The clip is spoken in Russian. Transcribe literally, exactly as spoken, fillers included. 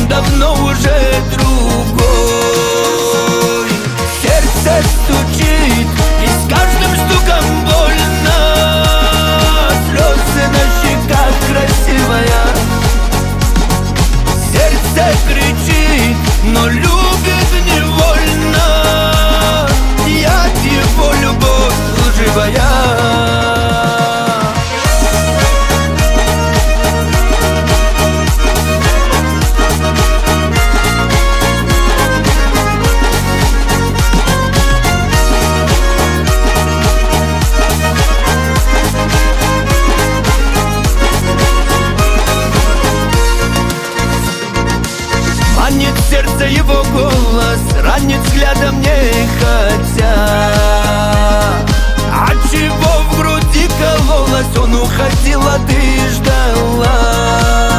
давно уже другой. Сердце стучит, и с каждым стуком больно. Слезы на щеках красивая. Сердце кричит, но любит невольно. Я его любовь лживая. Манит сердце его голос, ранит взглядом не хотя. А чего в груди кололось, он уходил, а ты ждала.